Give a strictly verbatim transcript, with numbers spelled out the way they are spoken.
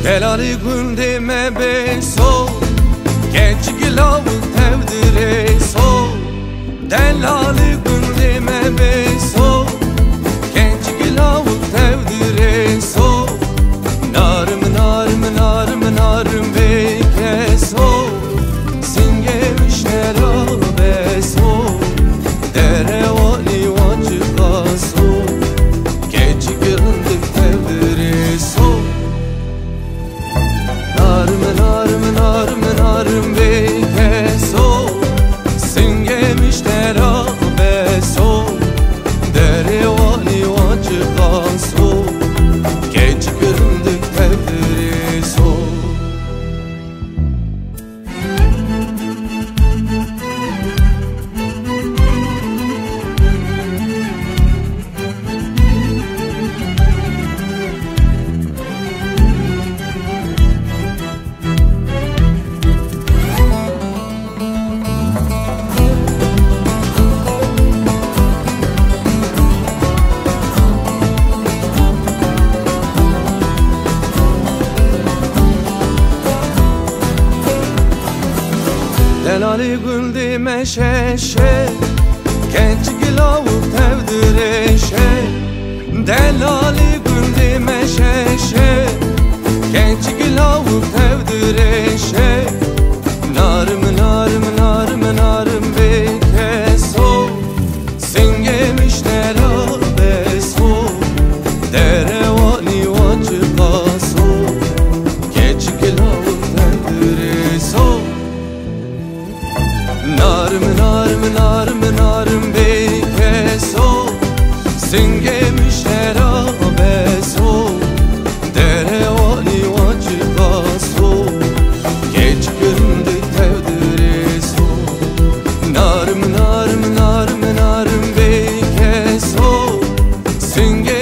Delali günde me beso genç gilav tevdire so Delali günde me beso genç gilav tevdire so Narım narım narım narım beke so Singemiş nera beso Dere vali vacıka so Genç gilav tevdire so Narım narım narım narım beke so Singemiş nera beso Dere vali vacıka so Genç gilav tevdire so Delali güldü meşeşe genç gilav tevdireşe Delali güldü meşeşe genç gilav tevdireşe Narım narım narım narım beke so Singemiş nera beso Dere vali vacıka so Genç gilav tevdire so Narım narım narım narım beke so Singemiş nera beso Dere vali vacıka so Geç gündü tevdire so Narım narım narım narım beke so Singemiş